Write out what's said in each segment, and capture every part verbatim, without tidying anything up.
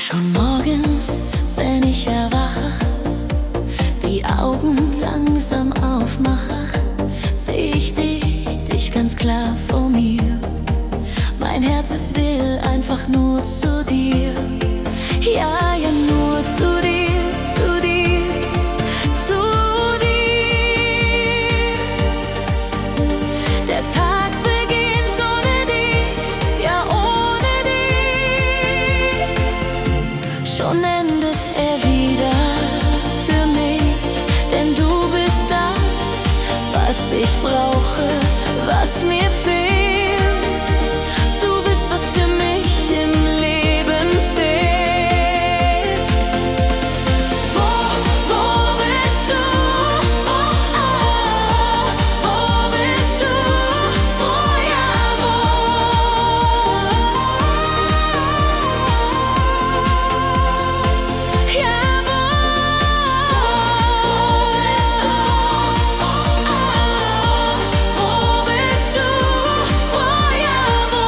Schon morgens, wenn ich erwache, die Augen langsam aufmache, seh ich dich, dich ganz klar vor mir. Mein Herz, es will einfach nur zu dir. Ja, ja, nur zu dir, zu dir, zu dir. Der Tag beginnt ohne dich, ja ohne dich. Schon endet er wieder für mich, denn du bist das, was ich brauche, was mir fehlt. Du bist, was für mich im Leben fehlt. Wo, wo bist du? Oh, oh, wo bist du? Oh ja, wo? Ja, wo bist du? Oh, oh, wo bist du? Oh ja, wo?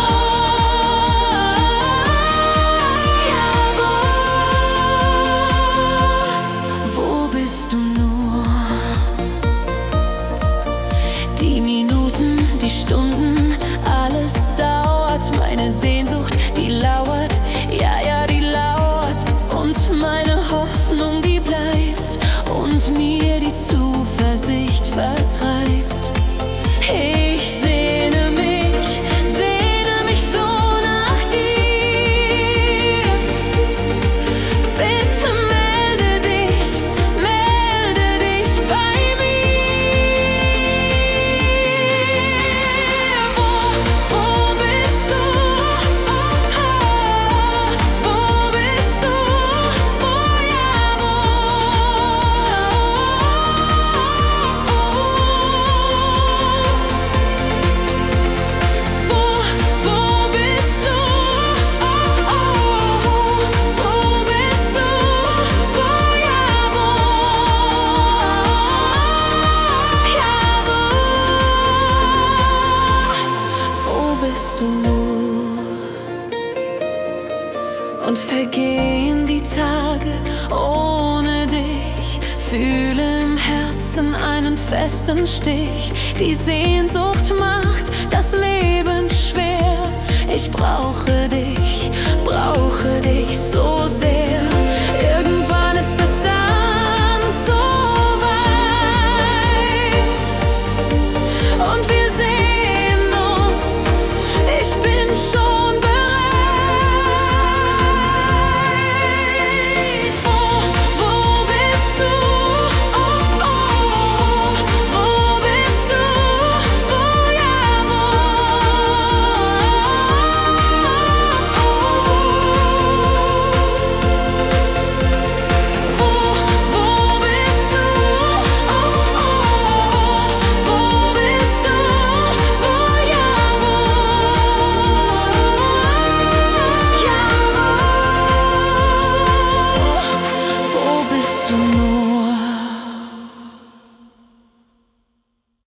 Ja, wo? Wo bist du nur? Die Minuten, die Stunden, alles dauert. Meine Sehnsucht, die lauert, ja, ja, die lauert. Und meine Hoffnung, die bleibt und mir die Zuversicht vertreibt. Ich sehne mich, sehne mich so nach dir. Bitte melde dich, melde dich bei mir. Wo, wo bist du? Oh, oh, wo bist du? Oh ja, wo? Wo, wo bist du? Oh, oh, wo bist du? Oh ja, wo? Ja, wo? Wo bist du nur? Und vergehen die Tage ohne dich. Fühle im Herzen einen festen Stich. Die Sehnsucht macht das Leben schwer. Ich brauche dich, brauche